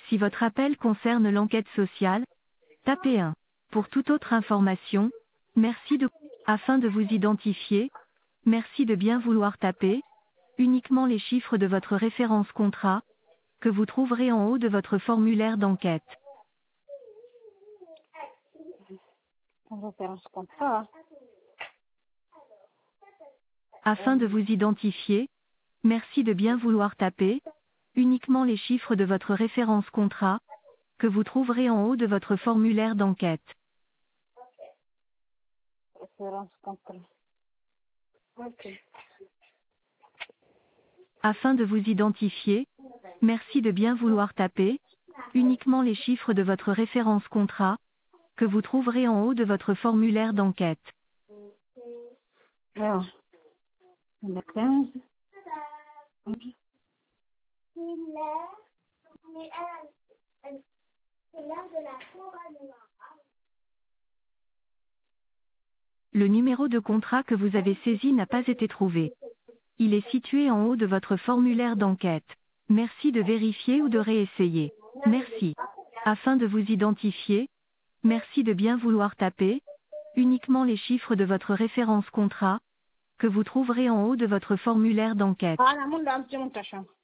Si votre appel concerne l'enquête sociale, tapez 1. Pour toute autre information, merci de... Afin de vous identifier, merci de bien vouloir taper uniquement les chiffres de votre référence contrat, que vous trouverez en haut de votre formulaire d'enquête. Référence contrat. Afin de vous identifier, merci de bien vouloir taper uniquement les chiffres de votre référence contrat, que vous trouverez en haut de votre formulaire d'enquête. Référence contrat. Ok. Afin de vous identifier, merci de bien vouloir taper uniquement les chiffres de votre référence contrat, que vous trouverez en haut de votre formulaire d'enquête. Alors, on a 15. Le numéro de contrat que vous avez saisi n'a pas été trouvé. Il est situé en haut de votre formulaire d'enquête. Merci de vérifier ou de réessayer. Merci. Afin de vous identifier, merci de bien vouloir taper uniquement les chiffres de votre référence contrat, que vous trouverez en haut de votre formulaire d'enquête. Ah, la monde a un petit montage.